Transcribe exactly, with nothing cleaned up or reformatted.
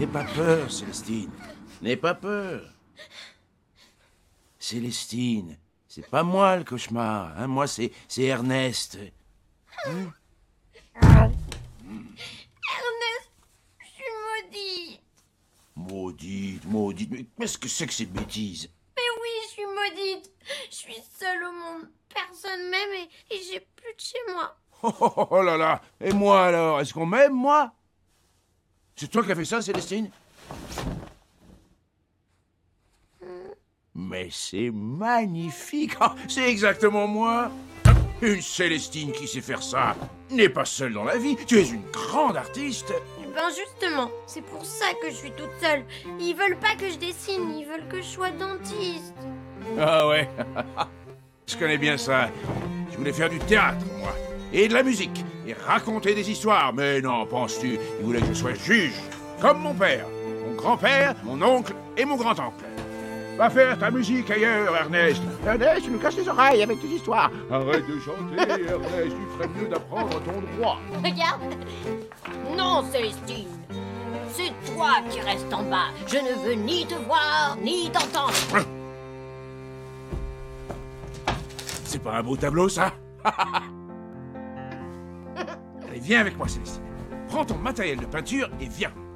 pas peur, Célestine. N'aie pas peur. Célestine, c'est pas moi le cauchemar. Hein. Moi, c'est c'est Ernest. Hein? Ernest, je suis maudite. Maudite, maudite. Mais qu'est-ce que c'est que ces bêtises? Mais oui, je suis maudite. Je suis seule au monde. Personne m'aime et, et j'ai plus de chez moi. Oh, oh, oh, oh là là. Et moi alors? Est-ce qu'on m'aime, moi? C'est toi qui as fait ça, Célestine? Mais c'est magnifique. Oh, c'est exactement moi. Une Célestine qui sait faire ça n'est pas seule dans la vie. Tu es une grande artiste. Ben justement, c'est pour ça que je suis toute seule. Ils veulent pas que je dessine, ils veulent que je sois dentiste. Ah ouais. Je connais bien ça. Je voulais faire du théâtre, moi. Et de la musique. Et raconter des histoires. Mais non, penses-tu, il voulait que je sois juge. Comme mon père, mon grand-père, mon oncle et mon grand-oncle. Va faire ta musique ailleurs, Ernest. Ernest, tu nous casses les oreilles avec tes histoires. Arrête de chanter, Ernest. Tu ferais mieux d'apprendre ton droit. Regarde. Non, Célestine. C'est toi qui restes en bas. Je ne veux ni te voir, ni t'entendre. C'est pas un beau tableau, ça? Allez, viens avec moi, Célestine. Prends ton matériel de peinture et viens.